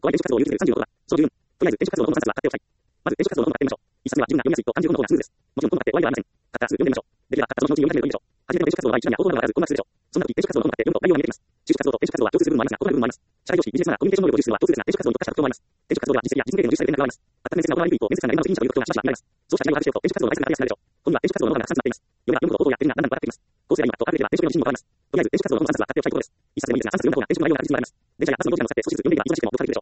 加えて演習活動を有する35は、その十分。とりあえず演習活動の本3つは買っておきたい。まず演習活動の本を買ってみましょう。一冊目は十分な読みやすいと漢字を読む方がスムーズです。もちろん本買って終わりではありません。買ったらすぐ読んでみましょう。できれば買ったその後に読み始めるといいでしょう。初めての演習活動は一覧やオートマがあらず困惑するでしょう。そんな時、演習活動の本を買って読むと内容が見えてきます。収集活動と演習活動は共通する部分もありますが、異なる部分もあります。社会常識、ビジネスマナー、コミュニケーション能力を重視するのは共通ですが、演習活動に特化した特徴もあります。演習活動では実績や実務経験の重視される連絡があります。全く面接が行われにくいと面接官が今の責任者という特徴がしばしば見られます。そうした違いを把握しておくと演習活動の回数が上がりやすくなるでしょう。本には演習活動のノウがたくさん詰まっています。読めば読むほど応答や点がだんだん分かってきます。構成がいいのかとある程度は転職の自信も変わります。とりあえず演習活動の本3冊は買っておきたいところです。一冊でもいいですが3冊読む方が演習の内容が確実に学べます。電車やバスの移動時間を使って少しずつ読んでいけば忙しくても読破できるでしょう。